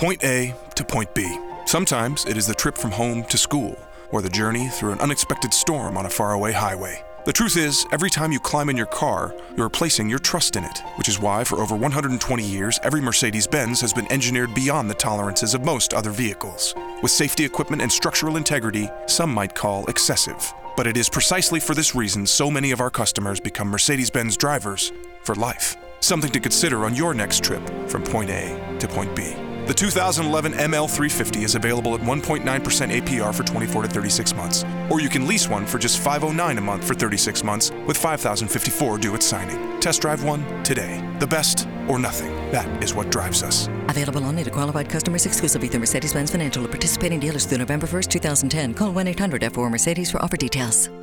point A to point B. Sometimes it is the trip from home to school, or the journey through an unexpected storm on a faraway highway. The truth is, every time you climb in your car, you're placing your trust in it, which is why for over 120 years, every Mercedes-Benz has been engineered beyond the tolerances of most other vehicles, with safety equipment and structural integrity some might call excessive. But it is precisely for this reason so many of our customers become Mercedes-Benz drivers for life. Something to consider on your next trip from point A to point B. The 2011 ML350 is available at 1.9% APR for 24 to 36 months. Or you can lease one for just $509 a month for 36 months with $5,054 due at signing. Test drive one today. The best or nothing. That is what drives us. Available only to qualified customers exclusively through Mercedes-Benz Financial or participating dealers through November 1st, 2010. Call 1-800-F4-Mercedes for offer details.